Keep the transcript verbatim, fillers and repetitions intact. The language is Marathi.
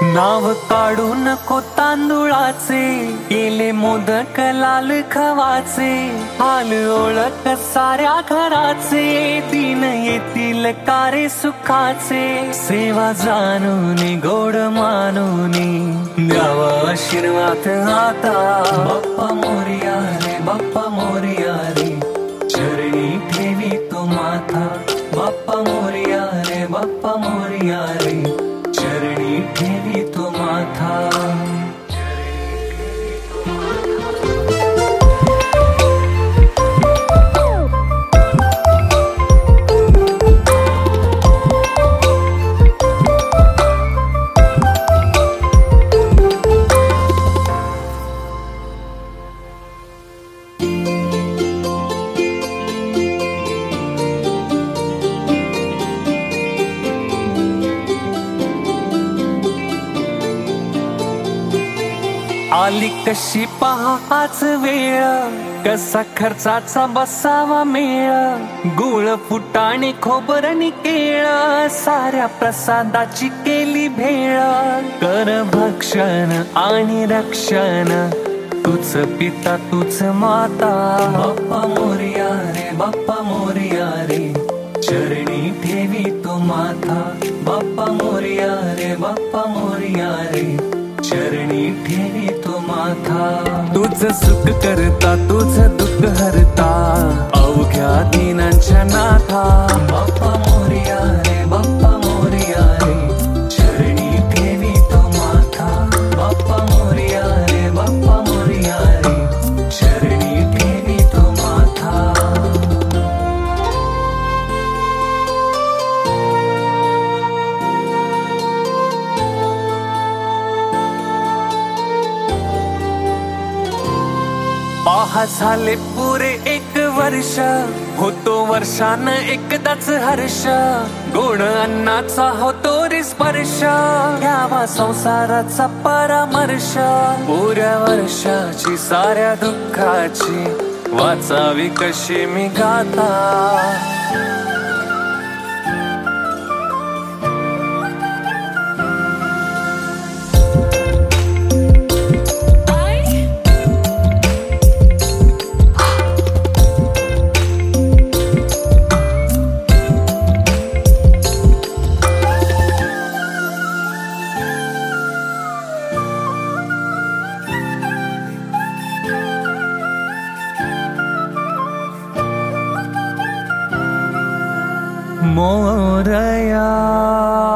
नाव काढू नको तांदुळाचे, केले मोदक लाल खवाचे, हाल ओळख साऱ्या घराचे, दिन येतील कारे सुखाचे, सेवा जाणून गोड मानून द्यावा आशीर्वाद आता। बाप्पा मोरया रे, बाप्पा मोरया रे, चरणी ठेवी तो माथा। बाप्पा मोरया रे, बाप्पा मोरया रे, चरणी ठेवी तो माथा। आली कशी पहा आज वेळ, कसा खर्चाचा बसावा मेळ, गुळ फुटाणे खोबरणी केळ, साऱ्या प्रसादाची केली भेळ, कर भक्षण आणि रक्षण, तुझ पिता तुझ माता। बाप्पा मोरया रे, बाप्पा मोरया रे, चरणी ठेवी तो माथा। बाप्पा मोरया रे, बाप्पा मोरया रे, चरणी ठेवी तो माथा। तुझ सुख करता तुझ दुःख हरता, अवघ्या दिनांच्या नाथा। बाप्पा मोरया रे, बाप्पा मोरया रे, चरणी ठेवी तो माथा। बाप्पा मोरया रे, बाप्पा मोरया रे, चरणी ठेवी तो माथा। पहा झाले पुरे एक वर्ष, होतो वर्षान एकदाच हर्ष, गोड अन्नाचा होतो रे स्पर्श, घ्यावा संसाराचा परामर्श, पुऱ्या वर्षाची साऱ्या दुःखाची वाचावी कशी मी गाथा। मोरया